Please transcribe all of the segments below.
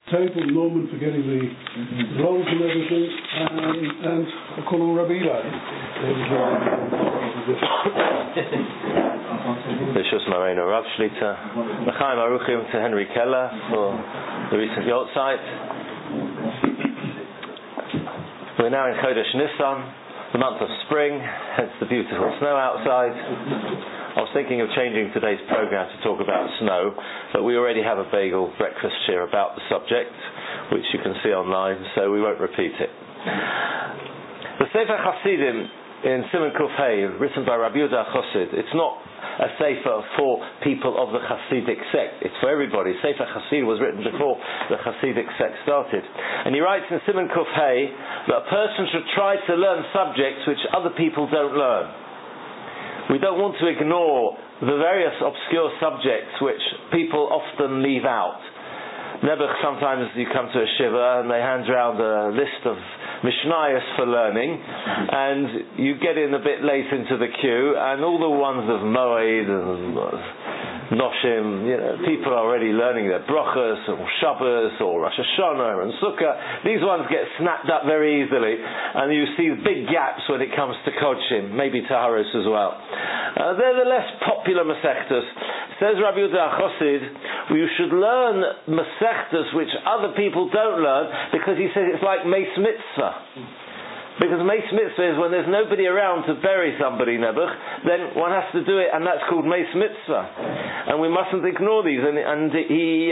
table, Norman for getting the rolls and everything, and I call him Rabbi Eli. Bishus Marino Rav Shlita, L'chaim Aruchim to Henry Keller for the recent Yortzeit. We're now in Chodesh Nisan, the month of spring, hence the beautiful snow outside. I was thinking of changing today's program to talk about snow, but we already have a bagel breakfast here about the subject, which you can see online, so we won't repeat it. The Sefer Hasidim in Siman Kuf Hey, written by Rabbi Yehuda Chassid, it's not a Sefer for people of the Hasidic sect, it's for everybody. Sefer Hasid was written before the Hasidic sect started. And he writes in Siman Kuf Hey that a person should try to learn subjects which other people don't learn. We don't want to ignore the various obscure subjects which people often leave out. Nebuch, sometimes you come to a shiva and they hand around a list of Mishnayos for learning, and you get in a bit late into the queue, and all the ones of Moed and Noshim, people are already learning their brachas or Shabbos or Rosh Hashanah and Sukkah. These ones get snapped up very easily, and you see big gaps when it comes to Kodshim, maybe Taharos as well. They're the less popular Masechtas. Says Rabbi Yehuda Chassid, you should learn Masechtas which other people don't learn, because he says it's like Meis Mitzvah. Because Meis Mitzvah is when there's nobody around to bury somebody, Nebuch, then one has to do it, and that's called Meis Mitzvah. And we mustn't ignore these. And he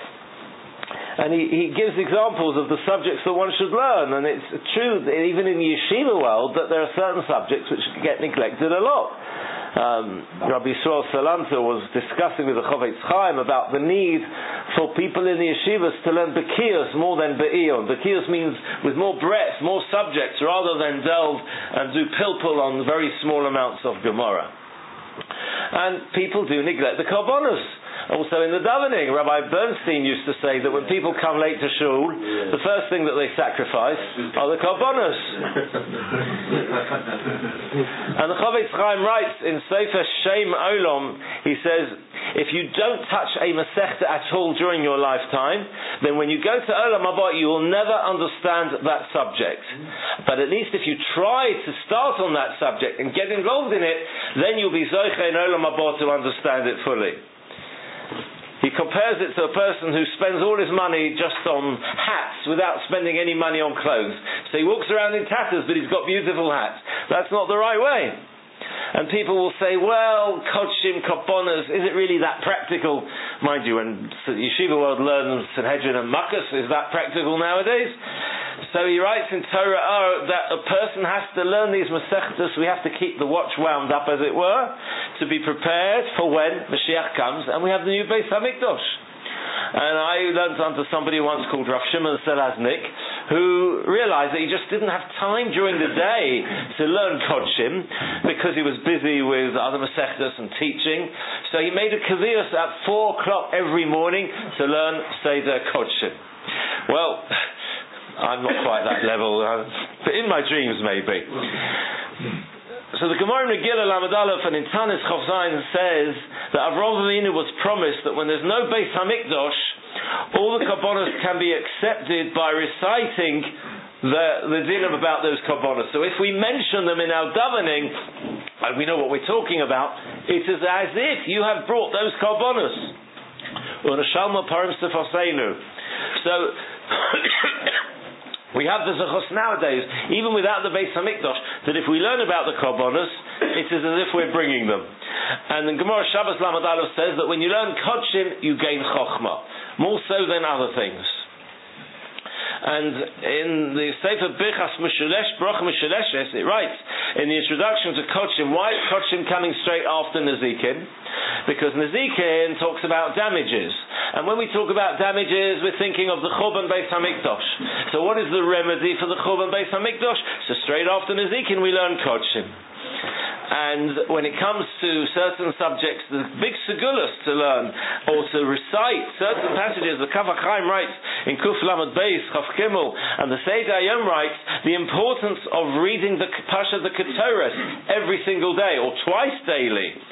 gives examples of the subjects that one should learn. And it's true, even in the yeshiva world, that there are certain subjects which get neglected a lot. Rabbi Yisrael Salanter was discussing with the Chofetz Chaim about the need for people in the yeshivas to learn Bekios more than Be'ion. Bekios means with more breadth, more subjects, rather than delve and do pilpul on very small amounts of Gemara. And people do neglect the Karbonos. Also in the davening, Rabbi Bernstein used to say that when people come late to shul, the first thing that they sacrifice are the Karbonos. And the Chofetz Chaim writes in Sefer Shem Olam, he says, if you don't touch a Masechta at all during your lifetime, then when you go to Olam Haba, you will never understand that subject. But at least if you try to start on that subject and get involved in it, then you'll be Zoche in Olam Haba to understand it fully. He compares it to a person who spends all his money just on hats without spending any money on clothes. So he walks around in tatters, but he's got beautiful hats. That's not the right way. And people will say, well, Kodshim, Karbonos, is it really that practical? Mind you, when the yeshiva world learns Sanhedrin and Makkas, is that practical nowadays? So he writes in Torah that a person has to learn these Masechtas. We have to keep the watch wound up, as it were, to be prepared for when Mashiach comes and we have the new Beis HaMikdash. And I learned under somebody once called Rav Shimon Selaznik, who realized that he just didn't have time during the day to learn Kodshim because he was busy with other Masechtas and teaching. So he made a kaviyus at 4 o'clock every morning to learn Seder Kodshim. Well, I'm not quite that level, but in my dreams maybe. So the Gemara in Megillah Lamed Aleph and in Tanis Chof Zayin says that Avraham Avinu was promised that when there's no Beis Hamikdash, all the Karbonos can be accepted by reciting the dinim about those Karbonos. So if we mention them in our davening, and we know what we're talking about, it is as if you have brought those Karbonos. So we have the Zechus nowadays, even without the Beis Hamikdash, that if we learn about the Karbonos, it is as if we're bringing them. And the Gemara Shabbos Lamed Aleph says that when you learn Kodshim, you gain Chochmah, more so than other things. And in the Sefer Birchas Bracha Mishaleshes, it writes in the introduction to Kodshim, why is Kodshim coming straight after Nezikin? Because Nezikin talks about damages. And when we talk about damages, we're thinking of the Churban Beis Hamikdash. So what is the remedy for the Churban Beis Hamikdash? So straight after Nezikin we learn Kodshim. And when it comes to certain subjects, the big segulas to learn or to recite certain passages, the Kaf HaChaim writes in Kuf Lamed Beis, Chaf Gimel, and the Seder Hayom writes the importance of reading the Pasha the Ketores every single day or twice daily.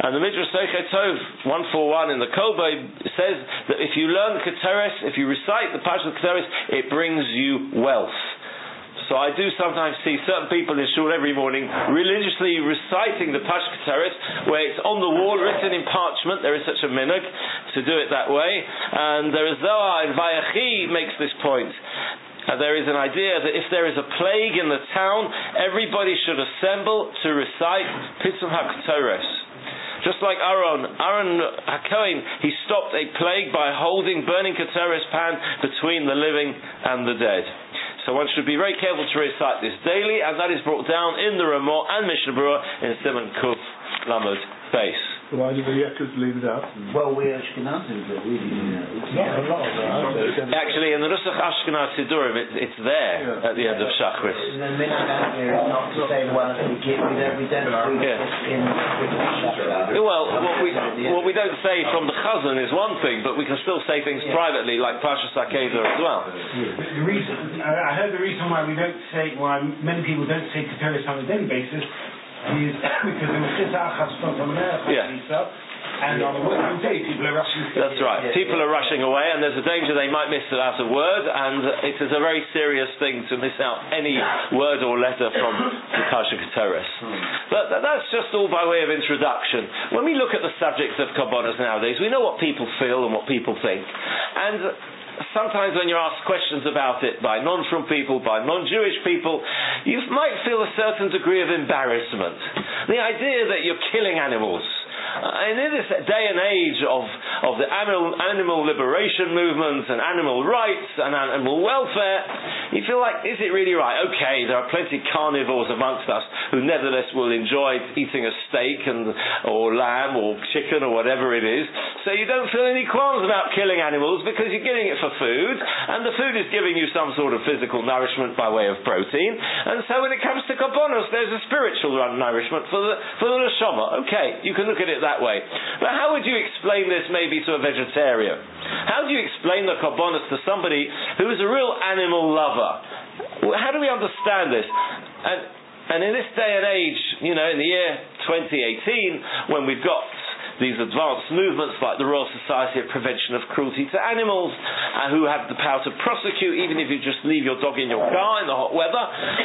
And the Midrash Seichei Tov 141 in the Kolbe says that if you learn Keteres, if you recite the Parshat Keteres, it brings you wealth. So I do sometimes see certain people in shul every morning religiously reciting the Parshat Keteres, where it's on the wall, written in parchment. There is such a minhag to do it that way. And there is Zohar in Vayechi makes this point. There is an idea that if there is a plague in the town, everybody should assemble to recite Pitzum HaKeteres. Just like Aaron HaKohen, he stopped a plague by holding burning Keteres pan between the living and the dead. So one should be very careful to recite this daily, and that is brought down in the Ramah and Mishnah Berurah in Siman Kuf Lamed Beis. Why do the Yekkers leave it out? Well, we're Ashkenazim, but really, not a lot of that. Actually, in the Nusach Ashkenaz Sidurim, it's there at the end of Shachris. The minhag here is not to say, well, we don't do this in Shachris. Well, what we don't say from the Chazan is one thing, but we can still say things privately, like Parshas Akeda as well. The reason I heard the reason why many people don't say Keteres on a daily basis is because there was this Achaz from America, and on the working day people are rushing. That's right. People are rushing away, and there's a danger they might miss it out of word, and it is a very serious thing to miss out any word or letter from the Parshat Keteres. But that's just all by way of introduction. When we look at the subject of Kabbalah nowadays, we know what people feel and what people think, and sometimes when you're asked questions about it by non-Shrum people, by non-Jewish people, you might feel a certain degree of embarrassment. The idea that you're killing animals. And in this day and age of the animal liberation movement and animal rights and animal welfare, you feel like, is it really right? Okay, there are plenty of carnivores amongst us who nevertheless will enjoy eating a steak or lamb or chicken or whatever it is. So you don't feel any qualms about killing animals because you're getting it for food, and the food is giving you some sort of physical nourishment by way of protein. And so when it comes to Kabbalah, there's a spiritual nourishment for the neshama. Okay, you can look at it that way. But how would you explain this maybe to a vegetarian? How do you explain the Kabbalah to somebody who is a real animal lover? How do we understand this? And in this day and age, in the year 2018, when we've got these advanced movements like the Royal Society of Prevention of Cruelty to Animals, who have the power to prosecute even if you just leave your dog in your car in the hot weather,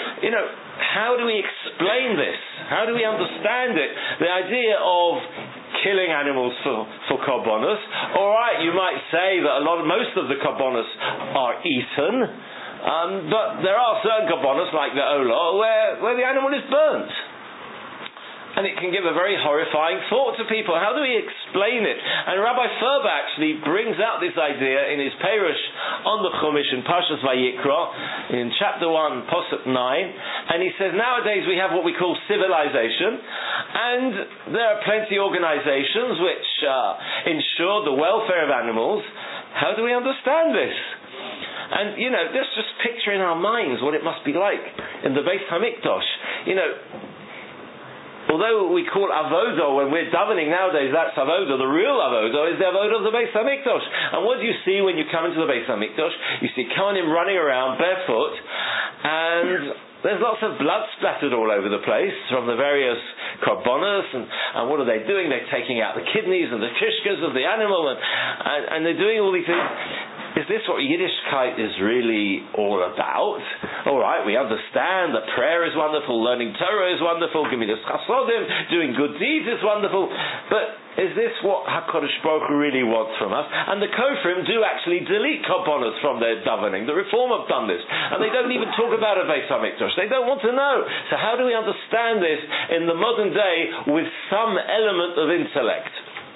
how do we explain this? How do we understand it? The idea of killing animals for korbanos. All right, you might say that most of the korbanos are eaten, but there are certain korbanos like the Olah where the animal is burnt. And it can give a very horrifying thought to people. How do we explain it? And Rabbi Ferber actually brings out this idea in his Perush on the Chumash in Parshas Vayikra in chapter 1, Posuk 9. And he says, nowadays we have what we call civilization, and there are plenty of organizations which ensure the welfare of animals. How do we understand this? And, just picture in our minds what it must be like in the Beis HaMikdash. Although we call avodah when we're davening nowadays, that's avodah. The real avodah is the avodah of the Beis Hamikdash. And what do you see when you come into the Beis Hamikdash? You see Kohanim running around barefoot, and there's lots of blood splattered all over the place from the various korbanos. And what are they doing? They're taking out the kidneys and the kishkas of the animal, and they're doing all these things. Is this what Yiddishkeit is really all about? All right, we understand that prayer is wonderful, learning Torah is wonderful, Gemilas Chasodim, doing good deeds is wonderful, but is this what HaKadosh Baruch Hu really wants from us? And the Kofrim do actually delete korbanos from their davening. The Reform have done this, and they don't even talk about a Beis HaMikdash. They don't want to know. So how do we understand this in the modern day with some element of intellect?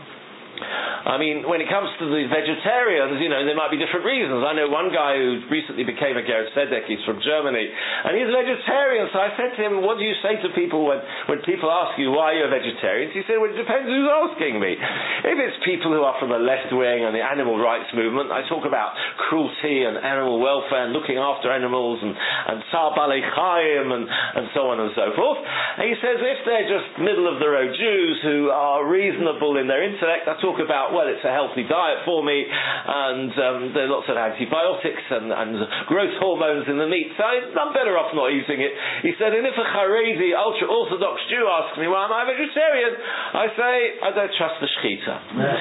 I mean, when it comes to the vegetarians, there might be different reasons. I know one guy who recently became a Ger Tzedek, he's from Germany, and he's a vegetarian, so I said to him, what do you say to people when people ask you why you're a vegetarian? He said, well, it depends who's asking me. If it's people who are from the left wing and the animal rights movement, I talk about cruelty and animal welfare and looking after animals and Tsar Balei Chaim and so on and so forth. And he says, if they're just middle-of-the-road Jews who are reasonable in their intellect, I talk about, well, it's a healthy diet for me, and there are lots of antibiotics and growth hormones in the meat, so I'm better off not eating it. He said, and if a Haredi, ultra-Orthodox Jew asks me why am I a vegetarian, I say, I don't trust the shechita.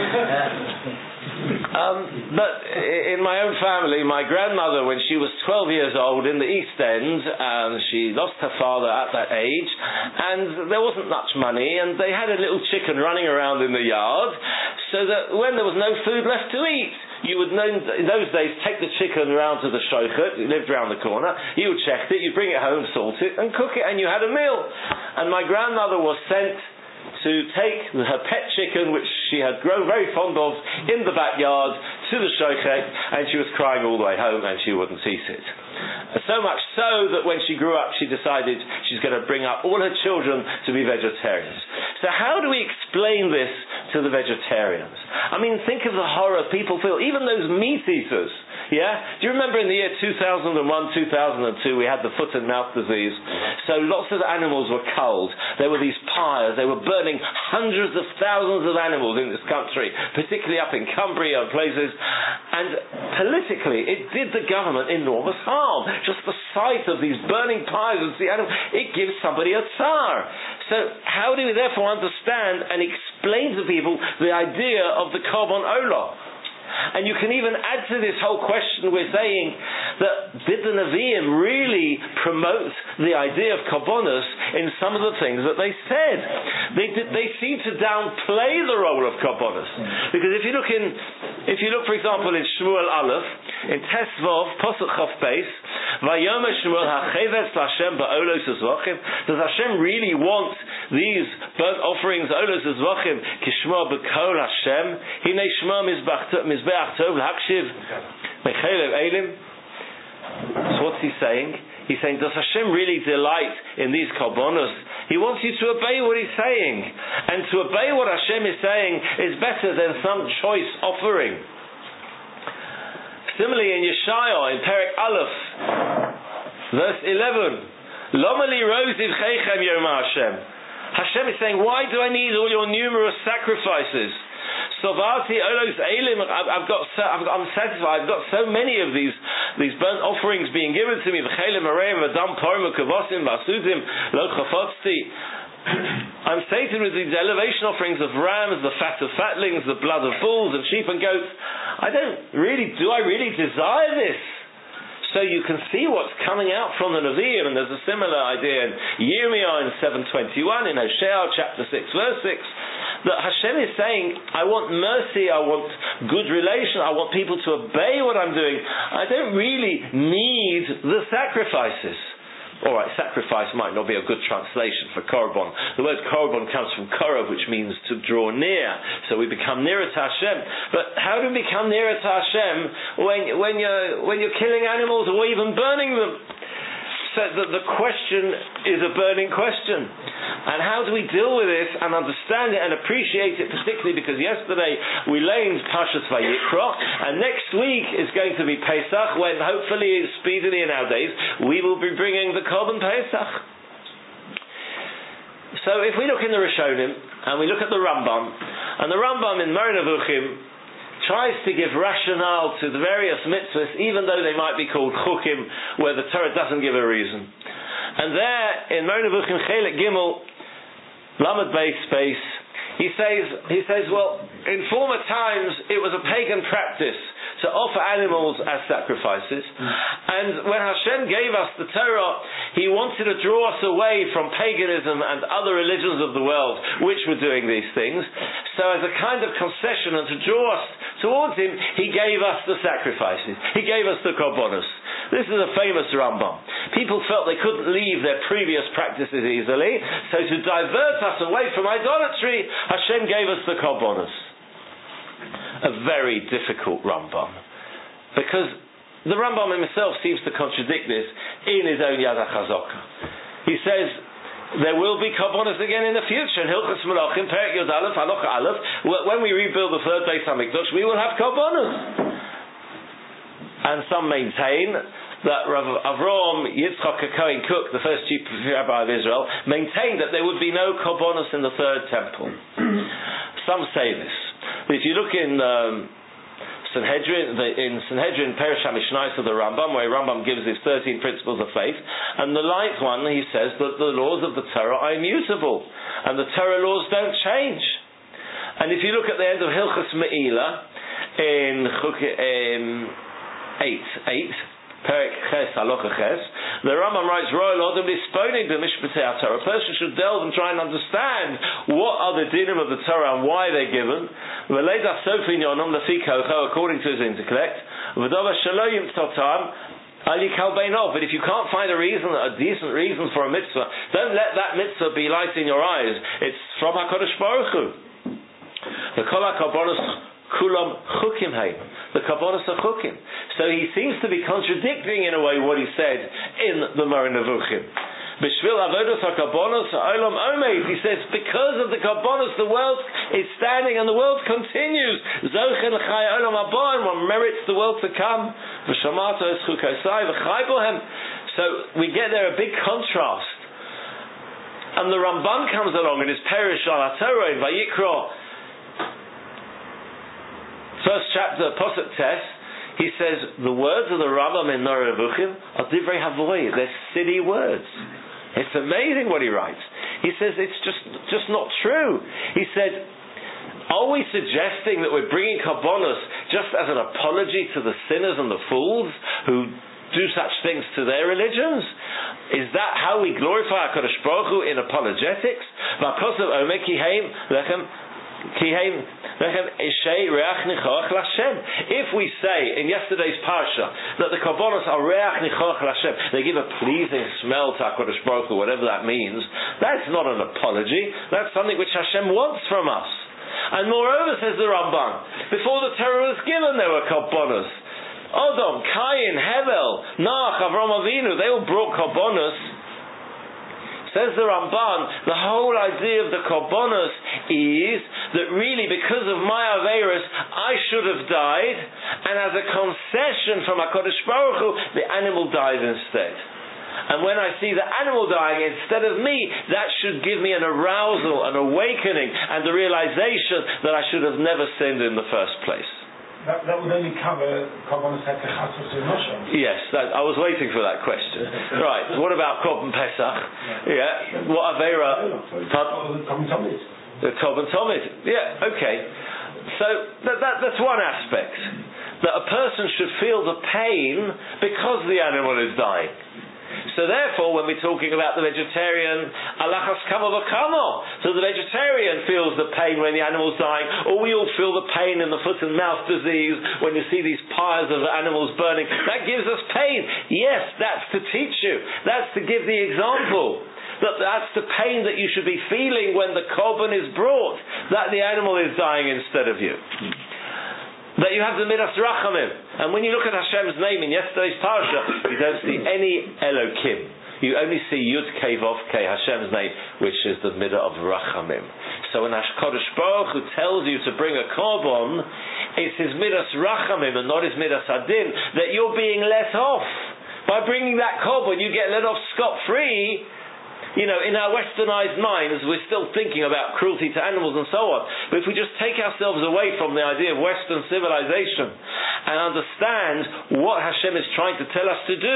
But in my own family, my grandmother, when she was 12 years old in the East End, she lost her father at that age, and there wasn't much money, and they had a little chicken running around in the yard, so that when there was no food left to eat, you would know, in those days, take the chicken round to the shochet, he lived round the corner, he would check it, you'd bring it home, salt it, and cook it, and you had a meal. And my grandmother was sent to take her pet chicken, which she had grown very fond of, in the backyard, to the shochet, and she was crying all the way home, and she wouldn't eat it. So much so that when she grew up, she decided she's going to bring up all her children to be vegetarians. So how do we explain this to the vegetarians? I mean, think of the horror people feel, even those meat eaters. Yeah? Do you remember in the year 2001, 2002, we had the foot and mouth disease? So lots of animals were culled. There were these pyres. They were burning hundreds of thousands of animals in this country, particularly up in Cumbria and places. And politically, it did the government enormous harm. Just the sight of these burning pyres and the animals, it gives somebody a tsar. So how do we therefore understand and explain to people the idea of the Korban Olah? And you can even add to this whole question, we're saying that did the Nevi'im really promote the idea of Korbanos in some of the things that they said? They seem to downplay the role of Korbanos. Because if you look for example in Shmuel Aleph, in Tesvov, Posuk Chof Beis, Vayomer Shmuel HaChevetz LaHashem ba'olos hazvachim. Does Hashem really want these burnt offerings, olos hazvachim, kishma b'kol Hashem? Hinei shma mizbeach tov l'hakshiv mechelev elim. So what's he saying? He's saying, does Hashem really delight in these korbanos? He wants you to obey what He's saying. And to obey what Hashem is saying is better than some choice offering. Similarly in Yeshaya, in Perek Aleph, verse 11, Loma li roziv cheichem yoma Hashem. Hashem is saying, why do I need all your numerous sacrifices? Sovati olos elim. I'm satisfied. I've got so many of these burnt offerings being given to me. V'chelim areim v'dam porim v'kavosim v'asudim lo chafotzti. I'm sated with these elevation offerings of rams, the fat of fatlings, the blood of bulls and sheep and goats. Do I really desire this? So you can see what's coming out from the Nevi'im, and there's a similar idea in Yirmiyah in 7:21, in Hosea chapter 6 verse 6, that Hashem is saying, I want mercy, I want good relation, I want people to obey what I'm doing. I don't really need the sacrifices. Alright, sacrifice might not be a good translation for korban. The word korban comes from korov, which means to draw near. So we become nearer to Hashem. But how do we become nearer to Hashem when you're killing animals or even burning them? So the question is a burning question. And how do we deal with this and understand it and appreciate it, particularly because yesterday we learned Parshas Vayikra, and next week is going to be Pesach, when hopefully, speedily in our days, we will be bringing the Korban Pesach. So if we look in the Rishonim, and we look at the Rambam, and the Rambam in Moreh Nevuchim tries to give rationale to the various mitzvahs, even though they might be called chukim, where the Torah doesn't give a reason. And there, in Moreh Nevuchim Chelek Gimel, Lamed Beis Beis, he says, well, in former times it was a pagan practice to offer animals as sacrifices, and when Hashem gave us the Torah, He wanted to draw us away from paganism and other religions of the world which were doing these things. So as a kind of concession and to draw us towards Him, He gave us the sacrifices. He gave us the korbanos. This is a famous Rambam. People felt they couldn't leave their previous practices easily, so to divert us away from idolatry, Hashem gave us the korbanos. A very difficult Rambam, because the Rambam himself seems to contradict this in his own Yad HaChazaka. He says there will be korbanos again in the future. In Hilchos Melachim, Perek Yud Aleph, Halacha Aleph, when we rebuild the third Beis HaMikdash, we will have korbanos. And some maintain that Rav Avraham Yitzchak HaKohen Cook, the first chief rabbi of Israel, maintained that there would be no korbanos in the third temple. Some say this. If you look in Sanhedrin, Perush HaMishnayos of the Rambam, where Rambam gives his 13 principles of faith, and the light one, he says that the laws of the Torah are immutable, and the Torah laws don't change. And if you look at the end of Hilchos Me'ilah, in 8, Perek Ches, Halacha Ches, the Rambam writes, a person should delve and try and understand what are the dinim of the Torah and why they're given, according to his intellect, but if you can't find a decent reason for a mitzvah, don't let that mitzvah be light in your eyes. It's from HaKadosh Baruch Hu. The Kol HaKarbonos Kulam Chukim Hay. The Kabbalas are Chukim. So he seems to be contradicting in a way what he said in the Moreh Nevuchim. B'shvil avodas HaKabbalas Olam Omeid. He says because of the Kabbalas the world is standing and the world continues. Zochen Chai Olam Haba, and one merits the world to come. V'shamato es Chukosai v'chai bohem. So we get there a big contrast. And the Ramban comes along in his Perush al HaTorah in Vayikra, first chapter, Posuk Tes, he says the words of the Rambam in Moreh Nevuchim are divrei havoy. They're silly words. It's amazing what he writes. He says it's just not true. He said, are we suggesting that we're bringing Kabbalas just as an apology to the sinners and the fools who do such things to their religions? Is that how we glorify HaKadosh Baruch Hu in apologetics? If we say in yesterday's parsha that the Kabbalas are reach nichoach l'Hashem, they give a pleasing smell to HaKadosh Baruch Hu, whatever that means, that's not an apology. That's something which Hashem wants from us. And moreover, says the Ramban, before the Torah was given, there were Kabbalas. Odom, Cain, Hevel, Noach, Avram Avinu, they all brought Kabbalas. Says the Ramban, the whole idea of the Korbanos is that really because of my Aveirus, I should have died, and as a concession from HaKadosh Baruch Hu, the animal dies instead. And when I see the animal dying instead of me, that should give me an arousal, an awakening, and the realization that I should have never sinned in the first place. That would only cover Korbanos HaKachatzos and Moshe. Yes, I was waiting for that question. Right, what about Korban Pesach? Yeah, what Aveira? Korban Tomid. The Korban Tomid. Yeah, okay. So that's one aspect. That a person should feel the pain because the animal is dying. So therefore, when we're talking about the vegetarian, alachas kamo v'kamo. So the vegetarian feels the pain when the animal's dying, or we all feel the pain in the foot and mouth disease when you see these pyres of animals burning. That gives us pain. Yes, that's to teach you. That's to give the example. That's the pain that you should be feeling when the korban is brought, that the animal is dying instead of you. That you have the Midas Rachamim. And when you look at Hashem's name in yesterday's parsha, you don't see any Elokim. You only see Yud Kei Vav Kei, Hashem's name, which is the Midah of Rachamim. So when HaKadosh Baruch Hu tells you to bring a korban, it's his Midas Rachamim and not his Midas Adin, that you're being let off. By bringing that korban, you get let off scot-free. You know, in our westernized minds, we're still thinking about cruelty to animals and so on. But if we just take ourselves away from the idea of Western civilization and understand what Hashem is trying to tell us to do,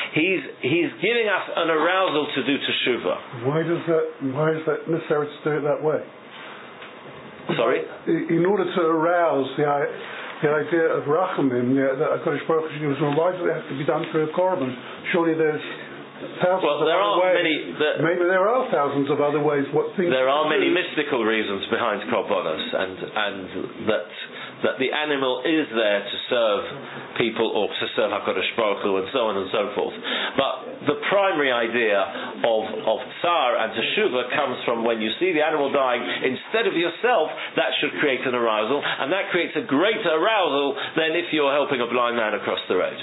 He's giving us an arousal to do teshuvah. Why is that necessary to do it that way? Sorry? In order to arouse the idea of Rachamim, that HaKadosh Baruch Hu gives, why does it have to be done through a korban? Surely there's thousands of other ways. Maybe there are thousands of other ways. There are many mystical reasons behind korbanos, and that the animal is there to serve people or to serve HaKadosh Baruch Hu and so on and so forth. But the primary idea of tsar and teshuvah comes from when you see the animal dying instead of yourself. That should create an arousal, and that creates a greater arousal than if you're helping a blind man across the road.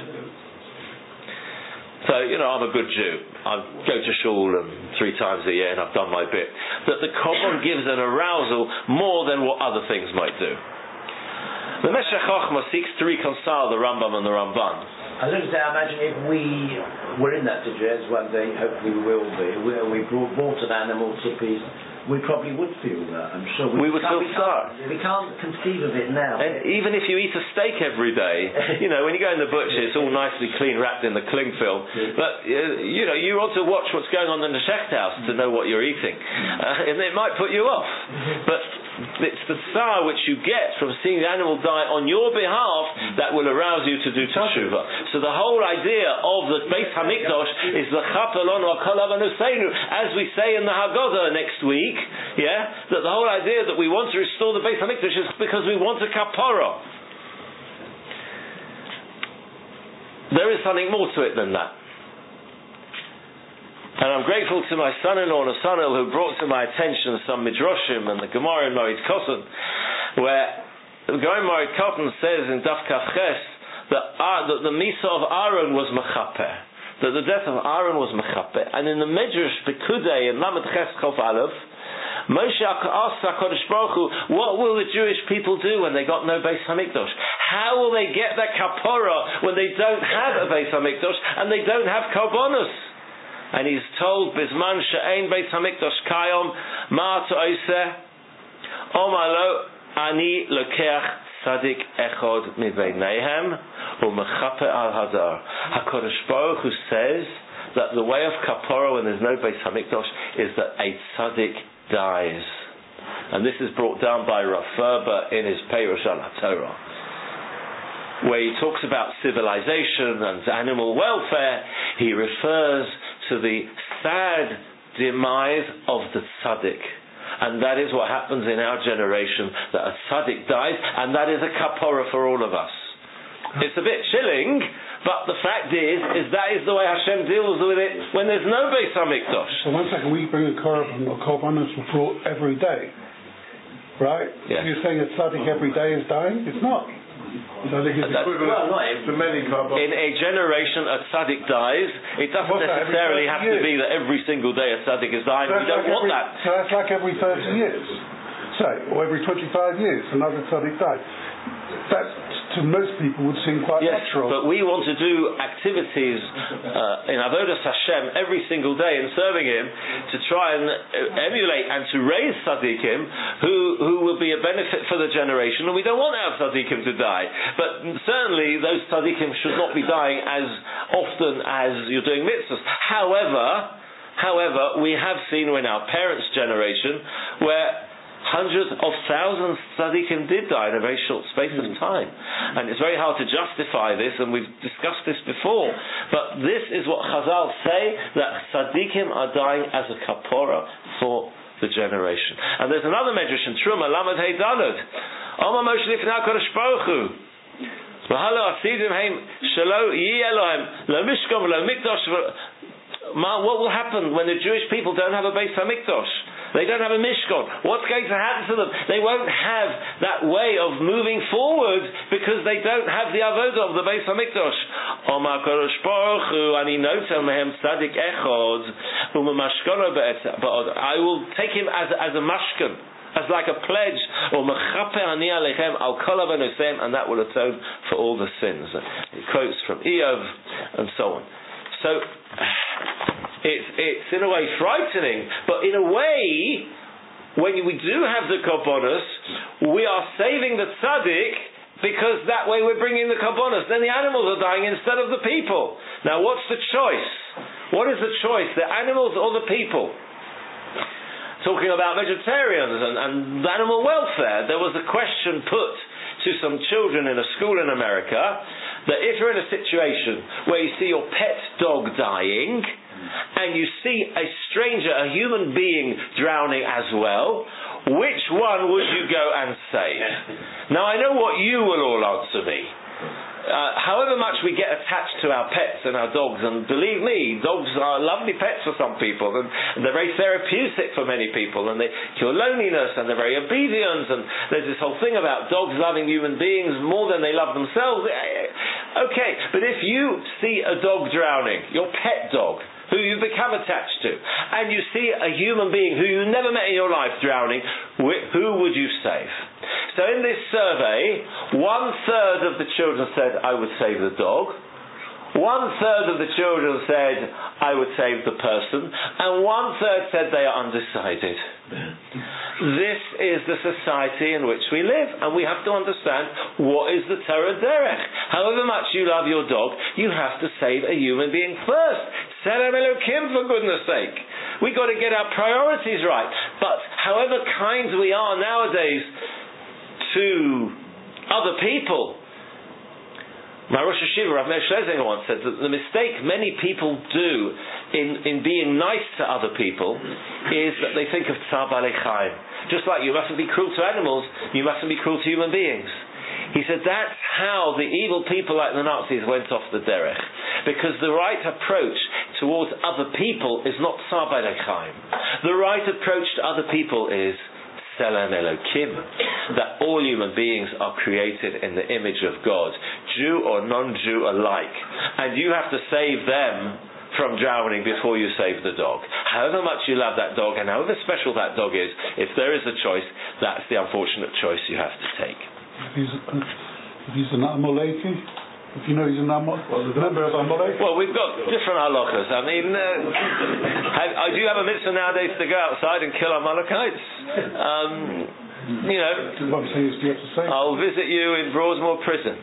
So, I'm a good Jew. I go to shul 3 times a year and I've done my bit. That the korban gives an arousal more than what other things might do. The Meshech Chochmah seeks to reconcile the Rambam and the Ramban. I was going to say, I imagine if we were in that situation one day, hopefully we will be, where we brought an animal to peace, we probably would feel that, I'm sure. We would feel sorry. We can't conceive of it now. And even if you eat a steak every day, when you go in the butcher, it's all nicely clean wrapped in the cling film. But, you want to watch what's going on in the shecht house to know what you're eating. And it might put you off. But it's the tsar which you get from seeing the animal die on your behalf that will arouse you to do teshuvah. So the whole idea of the Beis Hamikdash is the chapelon or kolav anuseinu, as we say in the Haggadah next week. That the whole idea that we want to restore the Beis Hamikdash is because we want a kapara. There is something more to it than that. And I'm grateful to my son-in-law Nasanel who brought to my attention some midrashim and the Gemara in Moed Katan, where the Gemara in Moed Katan says in Daf Kaf Ches that the Misa of Aaron was mechaper, that the death of Aaron was mechaper, and in the Midrash Pekudei in Lamed Ches Chof Aleph, Moshe asked HaKadosh Baruch Hu, what will the Jewish people do when they got no Beis Hamikdash? How will they get that kapara when they don't have a Beis Hamikdash and they don't have karbonos? And he's told, Bizman she'ein Beis Hamikdash kayom, ma ta'oseh, omalo, ani lokeach tzadik echod mibeineihem, u'mechaper al hadar. HaKadosh Baruch Hu says that the way of kapara when there's no Beis Hamikdash is that a tzaddik dies. And this is brought down by Rav Ferber in his Peirush al HaTorah, where he talks about civilization and animal welfare. He refers to the sad demise of the tzaddik, and that is what happens in our generation, that a tzaddik dies, and that is a kapara for all of us. It's a bit chilling, but the fact is that is the way Hashem deals with it when there's no Beis Hamikdash. So one second, we bring a korbanos before every day, right? Yeah. You're saying a tzaddik every day is dying? It's not. So I think it's equivalent to many korbanos. In a generation a tzaddik dies, it doesn't necessarily have to be that every single day a tzaddik is dying. We don't want that. So that's like every 30 years, say, or every 25 years another tzaddik dies. That to most people would seem quite natural. But we want to do activities in Avodas Hashem every single day in serving Him to try and emulate and to raise tzaddikim who will be a benefit for the generation, and we don't want our tzaddikim to die. But certainly those tzaddikim should not be dying as often as you're doing mitzvahs. However, we have seen in our parents' generation where hundreds of thousands tzaddikim did die in a very short space of time. And it's very hard to justify this, and we've discussed this before. But this is what Chazal say, that tzaddikim are dying as a kapora for the generation. And there's another medrash in Truma, Lamed Hey Daled. Oma Moshe Lifnei HaKadosh Baruch Hu. V'halo asidim heim shelo yi Elohim lo mishkom lo mikdash. What will happen when the Jewish people don't have a Beis Hamikdash? They don't have a Mishkan. What's going to happen to them? They won't have that way of moving forward because they don't have the avodah of the Beis Hamikdash. Omar Kadosh Baruch Hu ani notel mehem tzadik echod umamashkano be'od. I will take him as a mashkan, as like a pledge, or mechaper ani alechem al kol avanosem, and that will atone for all the sins. He quotes from Eov and so on. So it's in a way frightening, but in a way, when we do have the korbanos, we are saving the tzaddik, because that way we're bringing the korbanos. Then the animals are dying instead of the people. Now, what's the choice? What is the choice, the animals or the people? Talking about vegetarians and animal welfare, there was a question put to some children in a school in America, that if you're in a situation where you see your pet dog dying, and you see a stranger, a human being drowning as well, which one would you go and save? Now I know what you will all answer me. However much we get attached to our pets and our dogs, and believe me, dogs are lovely pets for some people, and they're very therapeutic for many people, and they cure loneliness, and they're very obedient, and there's this whole thing about dogs loving human beings more than they love themselves. Okay, but if you see a dog drowning, your pet dog, who you become attached to, and you see a human being who you never met in your life drowning, who would you save? So in this survey, 1/3 of the children said, I would save the dog. 1/3 of the children said, I would save the person, and 1/3 said they are undecided. This is the society in which we live, and we have to understand what is the Torah derech. However much you love your dog, you have to save a human being first. Selem Elokim, for goodness sake. We've got to get our priorities right. But however kind we are nowadays to other people, my Rosh Hashiva, Rav Meir Schlesinger, once said that the mistake many people do in being nice to other people is that they think of Tzar Balei Chaim. Just like you mustn't be cruel to animals, you mustn't be cruel to human beings. He said that's how the evil people like the Nazis went off the derech. Because the right approach towards other people is not Tzar Balei Chaim. The right approach to other people is Selem Elokim, that all human beings are created in the image of God, Jew or non-Jew alike, and you have to save them from drowning before you save the dog. However much you love that dog and however special that dog is, if there is a choice, that's the unfortunate choice you have to take. If he's an Amaleki, if you know he's a member of Amalek? Well, we've got different halachas. I mean, I do have a mitzvah nowadays to go outside and kill Amalekites. I'll visit you in Broadmoor prison.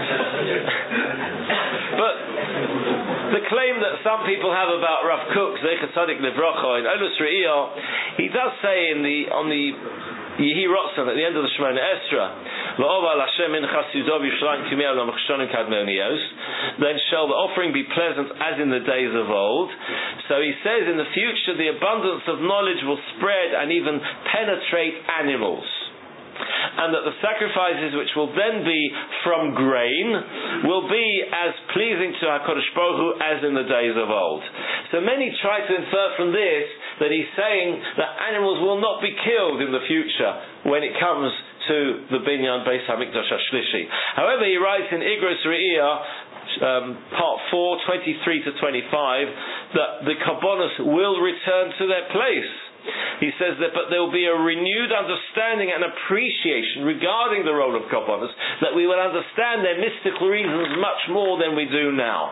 But the claim that some people have about Rav Kook, Zecher Tzadik Livrocha, in Olus Re'iyah, he does say on the Yehi Rotzen at the end of the Shemona Esra, then shall the offering be pleasant as in the days of old. So he says in the future the abundance of knowledge will spread and even penetrate animals, and that the sacrifices which will then be from grain will be as pleasing to HaKadosh Baruch Hu as in the days of old. So many try to infer from this that he's saying that animals will not be killed in the future when it comes to the Binyan Beis HaMikdash HaShlishi. However, he writes in Igros Re'iyah, part 4, 23 to 25, that the Karbonos will return to their place. He says that, but there will be a renewed understanding and appreciation regarding the role of Karbonos, that we will understand their mystical reasons much more than we do now.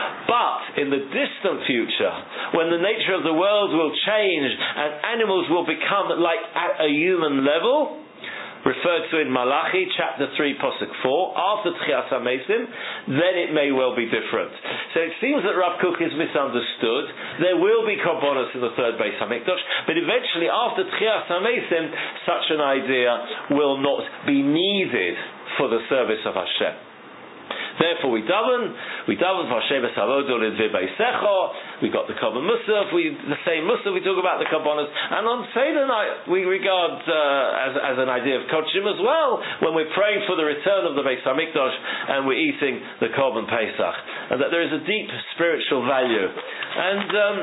But in the distant future, when the nature of the world will change and animals will become like at a human level, referred to in Malachi chapter 3 Pasuk 4, after Tchias HaMesim, then it may well be different. So it seems that Rav Kook is misunderstood. There will be Karbonos in the third Beis HaMikdash, but eventually after Tchias HaMesim, such an idea will not be needed for the service of Hashem. Therefore we daven Vasheves Havodol in V'Beisecho. We got the Korban Musaf. The same Musaf we talk about the Karbonos, and on Seder night we regard as an idea of Kodshim as well, when we're praying for the return of the Beis Hamikdash and we're eating the Korban Pesach, and that there is a deep spiritual value. And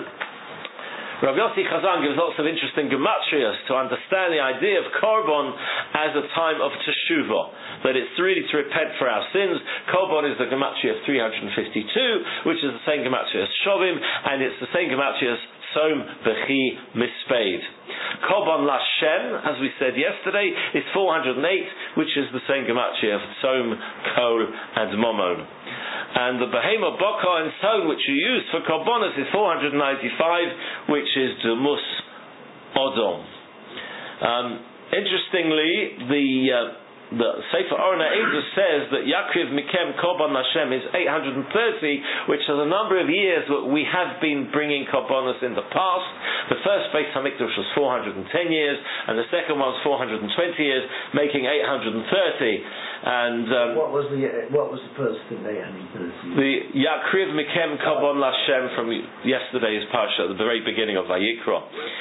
Rav Yossi Chazan gives lots of interesting gematrias to understand the idea of Korban as a time of teshuvah, that it's really to repent for our sins. Korban is the gematria of 352, which is the same gematria as Shovim, and it's the same gematria as Tzom B'chi Misped. Korban Lashem, as we said yesterday, is 408, which is the same gematria of Tzom, Kol, and Momon. And the Behema Baka and Son, which you use for Karbonos, is 495, which is Dumus Odom. Interestingly, the Sefer Oren HaEdus says that Yakriv Mikem Korban Hashem is 830, which is a number of years that we have been bringing Karbonos in the past. The first Beis HaMikdash was 410 years, and the second one was 420 years, making 830. And what was the first thing they had? The Yakriv Mikem Korban Lashem from yesterday's Parsha, the very beginning of Vayikra.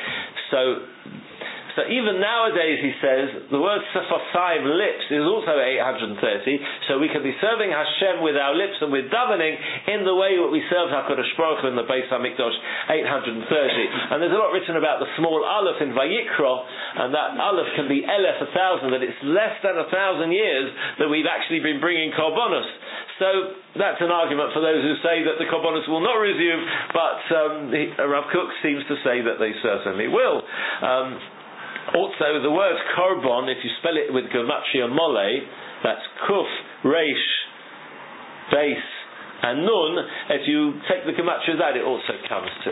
So even nowadays, he says, the word Sefasayim, lips, is also 830, so we can be serving Hashem with our lips and with davening in the way that we serve HaKadosh Baruch Hu in the Beis HaMikdash 830. And there's a lot written about the small Aleph in Vayikra, and that Aleph can be Elef, 1,000, that it's less than 1,000 years that we've actually been bringing Karbonos. So that's an argument for those who say that the Karbonos will not resume, but Rav Kook seems to say that they certainly will. Also, the word Korban, if you spell it with Gematria Mole, that's Kuf, Reish, Beis, And Nun, if you take the gematria of that, it also comes to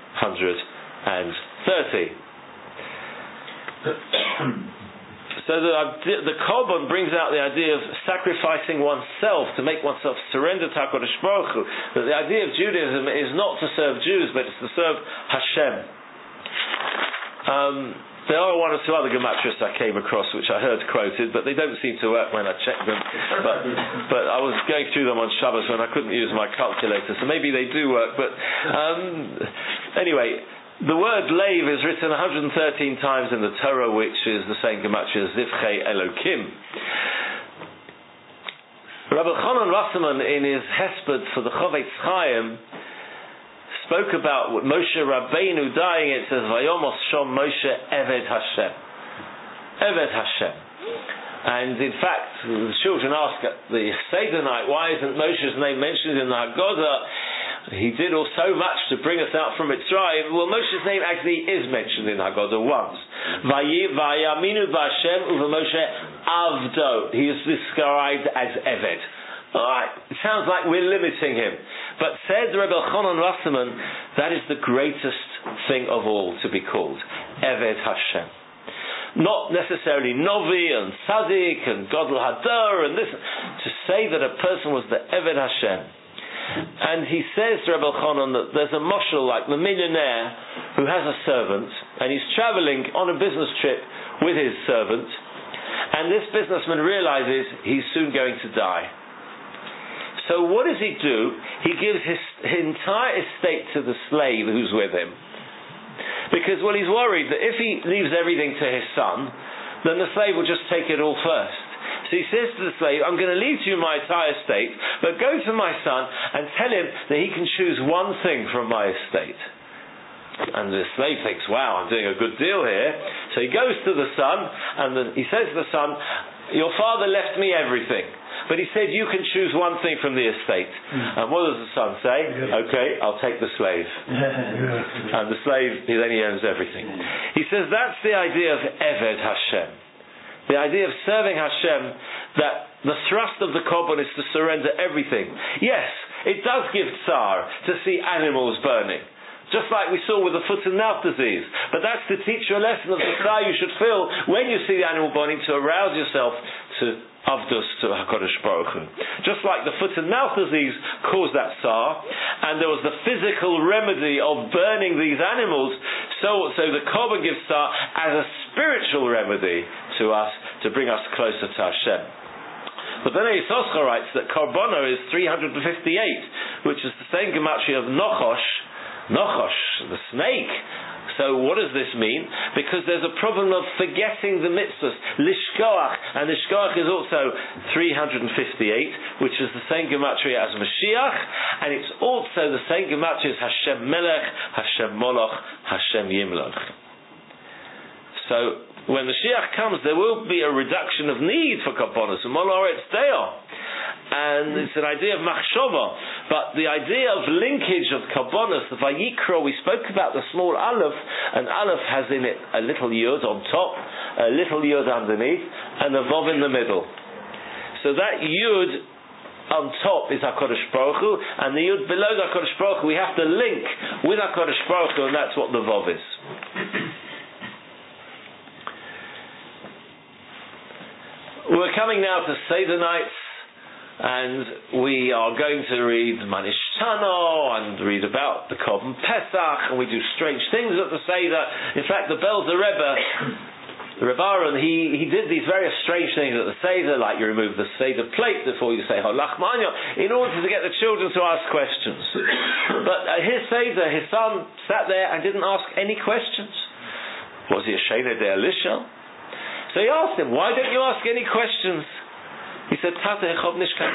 830. So the Korban brings out the idea of sacrificing oneself, to make oneself surrender to HaKadosh Baruch Hu. That the idea of Judaism is not to serve Jews, but it's to serve Hashem. There are one or two other gematrias I came across which I heard quoted, but they don't seem to work when I checked them. But I was going through them on Shabbos when I couldn't use my calculator, so maybe they do work. But anyway, the word Lev is written 113 times in the Torah, which is the same gematria as Zivchei Elokim. Rabbi Chanan Wasserman, in his Hesped for the Chovetz Chaim, spoke about Moshe Rabbeinu dying. It says, Vayomos Shom Moshe Eved Hashem. Eved Hashem. And in fact, the children ask at the Seder night, why isn't Moshe's name mentioned in the Haggadah? He did so much to bring us out from Mitzrayim. Well, Moshe's name actually is mentioned in Haggadah once. Vayaminu Vashem uva Moshe Avdo. He is described as Eved. Alright, it sounds like we're limiting him. But said Rebbe Chanan Wasserman, that is the greatest thing of all to be called. Eved Hashem. Not necessarily Novi and Tzaddik and Godel Hadar and this. To say that a person was the Eved Hashem. And he says to Rebbe Chanan that there's a moshel like the millionaire who has a servant and he's travelling on a business trip with his servant, and this businessman realizes he's soon going to die. So what does he do? He gives his entire estate to the slave who's with him, because he's worried that if he leaves everything to his son, then the slave will just take it all first. So he says to the slave, I'm going to leave to you my entire estate, but go to my son and tell him that he can choose one thing from my estate. And the slave thinks, wow, I'm doing a good deal here. So he goes to the son, and he says to the son, your father left me everything, but he said you can choose one thing from the estate. And what does the son say? Okay, I'll take the slave. And the slave, then he owns everything. He says that's the idea of Eved Hashem. The idea of serving Hashem, that the thrust of the Korban is to surrender everything. Yes, it does give tsar to see animals burning, just like we saw with the foot and mouth disease. But that's to teach you a lesson of the tsar you should feel when you see the animal burning, to arouse yourself to Avdus, to HaKadosh Baruch Hu. Just like the foot and mouth disease caused that tsar, and there was the physical remedy of burning these animals, so the Korban gives tsar as a spiritual remedy to us, to bring us closer to Hashem. But then Yisoscha writes that Korbono is 358, which is the same gematria of Nochosh, the snake. So what does this mean? Because there's a problem of forgetting the mitzvahs, lishkoach, and lishkoach is also 358, which is the same gematria as Mashiach, and it's also the same gematria as Hashem Melech, Hashem Moloch, Hashem Yimloch. So when the Mashiach comes, there will be a reduction of need for Korbanos, and it's an idea of machshava. But the idea of linkage of Korbanos, the Vayikra, we spoke about the small aleph, and aleph has in it a little yud on top, a little yud underneath, and a vav in the middle. So that yud on top is HaKadosh Baruch Hu, and the yud below the HaKadosh Baruch Hu we have to link with HaKadosh Baruch Hu, and that's what the vav is. We're coming now to Seder nights, and we are going to read Manishtano and read about the Korban Pesach, and we do strange things at the Seder. In fact, the Belzer Rebbe, Reb Aaron, he did these various strange things at the Seder, like you remove the Seder plate before you say Holach Manya, in order to get the children to ask questions. But at his Seder, his son sat there and didn't ask any questions. Was he a Shena de Elisha? So he asked him, why don't you ask any questions? He said, Tate, I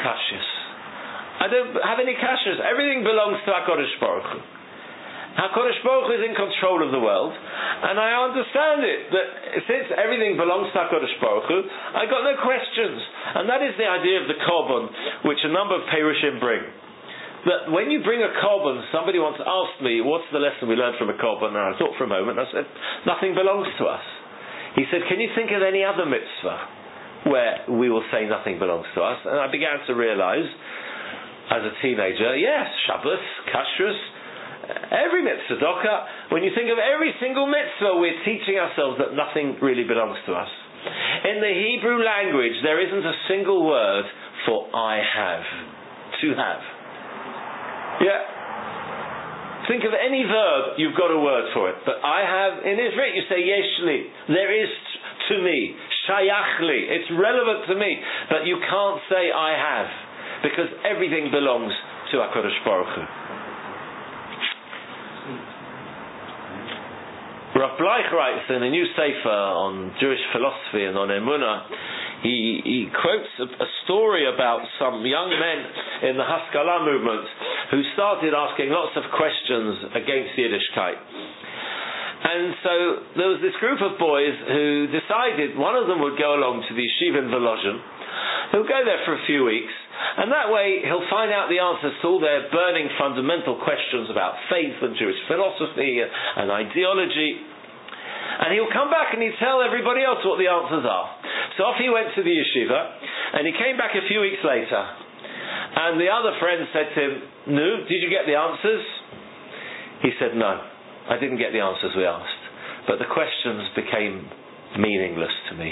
don't have any kashas. Everything belongs to HaKadosh Baruch Hu. HaKadosh Baruch Hu is in control of the world, and I understand it, that since everything belongs to HaKadosh Baruch Hu, I got no questions. And that is the idea of the Korban, which a number of Perushim bring. That when you bring a Korban, somebody once asked me, what's the lesson we learned from a Korban? And I thought for a moment, I said, nothing belongs to us. He said, can you think of any other mitzvah where we will say nothing belongs to us? And I began to realize as a teenager, yes, Shabbos, Kashrus, every mitzvah, tzedakah. When you think of every single mitzvah, we're teaching ourselves that nothing really belongs to us. In the Hebrew language, there isn't a single word for I have, to have. Yeah. Think of any verb, you've got a word for it. But I have, in Israel, you say yeshli. There is to me, shayachli. It's relevant to me. But you can't say I have, because everything belongs to HaKadosh Baruch Hu. Rav Bleich writes in a new sefer on Jewish philosophy and on Emunah, he quotes a story about some young men in the Haskalah movement who started asking lots of questions against Yiddishkeit. And so there was this group of boys who decided one of them would go along to the yeshiva in Volozhin. He'll go there for a few weeks, and that way he'll find out the answers to all their burning fundamental questions about faith and Jewish philosophy and ideology. And he'll come back and he'll tell everybody else what the answers are. So off he went to the yeshiva, and he came back a few weeks later. And the other friend said to him, "No, did you get the answers?" He said, "No, I didn't get the answers we asked. But the questions became meaningless to me."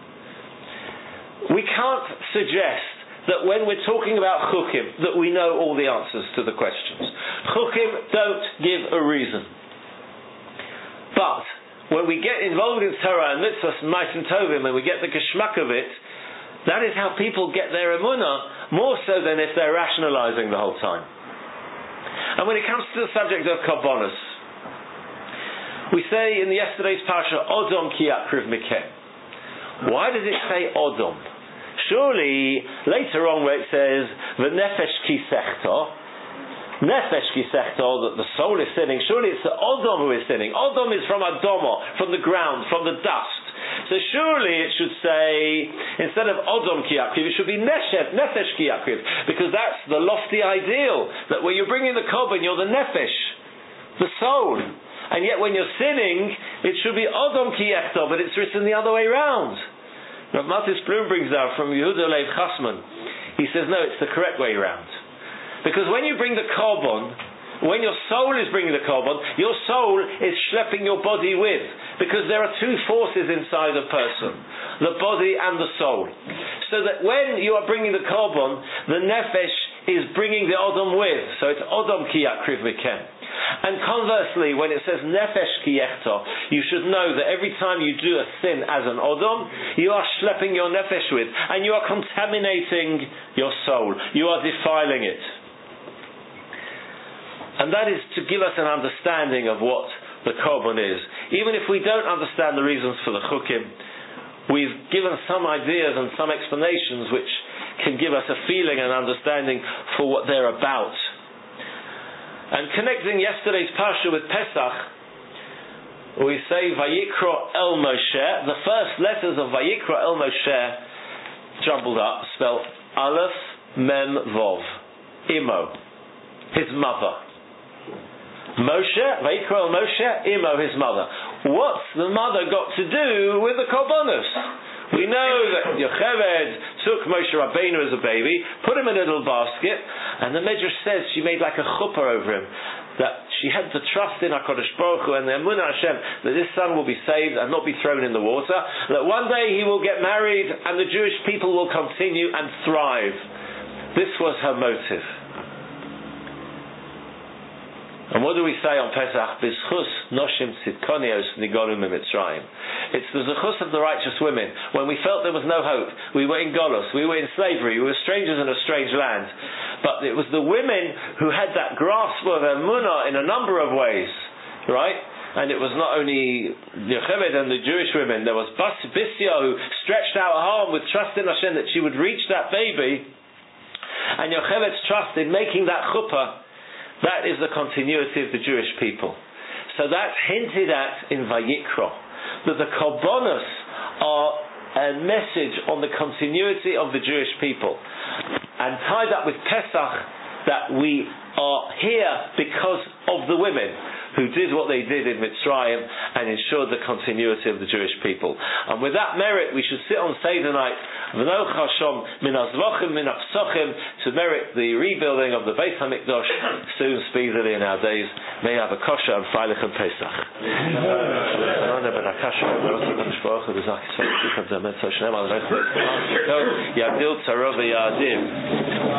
We can't suggest that when we're talking about chukim, that we know all the answers to the questions. Chukim don't give a reason. But when we get involved in Torah and mitzvahs and ma'asim tovim, and we get the geschmack of it, that is how people get their emunah, more so than if they're rationalizing the whole time. And when it comes to the subject of korbanos, we say in yesterday's parasha, Odom ki yakriv mikem. Why does it say Odom? Surely, later on where it says, V'nefesh ki sechto, Nefesh ki sechto, that the soul is sinning, surely it's the Odom who is sinning. Odom is from Adomo, from the ground, from the dust. So surely it should say, instead of Odom ki yakriv, it should be Nefesh ki yakriv, because that's the lofty ideal, that when you're bringing the korban, you're the Nefesh, the soul. And yet when you're sinning, it should be Odom ki yechto, but it's written the other way around. Rav Matis Bloom brings out from Yehuda Lev Chasman, he says, no, it's the correct way around. Because when you bring the korban, when your soul is bringing the korban, your soul is schlepping your body with. Because there are two forces inside a person, the body and the soul. So that when you are bringing the korban, the nefesh is bringing the odom with. So it's odom ki yakriv mikem. And conversely, when it says nefesh ki yechto, you should know that every time you do a sin as an odom, you are schlepping your nefesh with, and you are contaminating your soul. You are defiling it. And that is to give us an understanding of what the korban is. Even if we don't understand the reasons for the chukim, we've given some ideas and some explanations which can give us a feeling and understanding for what they're about. And connecting yesterday's parsha with Pesach, we say Vayikra El Moshe. The first letters of Vayikra El Moshe, jumbled up, spelled Aleph Mem Vov, Imo, his mother. Moshe, Vayikra El Moshe, Imo, his mother. What's the mother got to do with the korbanos? We know that Yocheved took Moshe Rabbeinu as a baby, put him in a little basket, and the Midrash says she made like a chuppah over him, that she had the trust in HaKadosh Baruch Hu and the Emunah Hashem that this son will be saved and not be thrown in the water, that one day he will get married and the Jewish people will continue and thrive. This was her motive. And what do we say on Pesach? B'zchus noshim tzidkonios nigolim mitzrayim. It's the zechus of the righteous women. When we felt there was no hope, we were in Golos, we were in slavery, we were strangers in a strange land. But it was the women who had that grasp of emunah in a number of ways, right? And it was not only Yocheved and the Jewish women. There was Bisya who stretched out her arm with trust in Hashem that she would reach that baby. And Yocheved's trust in making that chuppah, that is the continuity of the Jewish people. So that's hinted at in Vayikra, that the korbanos are a message on the continuity of the Jewish people. And tied up with Pesach, that we are here because of the women. who did what they did in Mitzrayim and ensured the continuity of the Jewish people. And with that merit, we should sit on Seder night V'noch Hashem min hazvachim min hapsachim, to merit the rebuilding of the Beis Hamikdash soon, speedily in our days. May have a kosher and freilich and Pesach. Yagdil Tarov Yadim.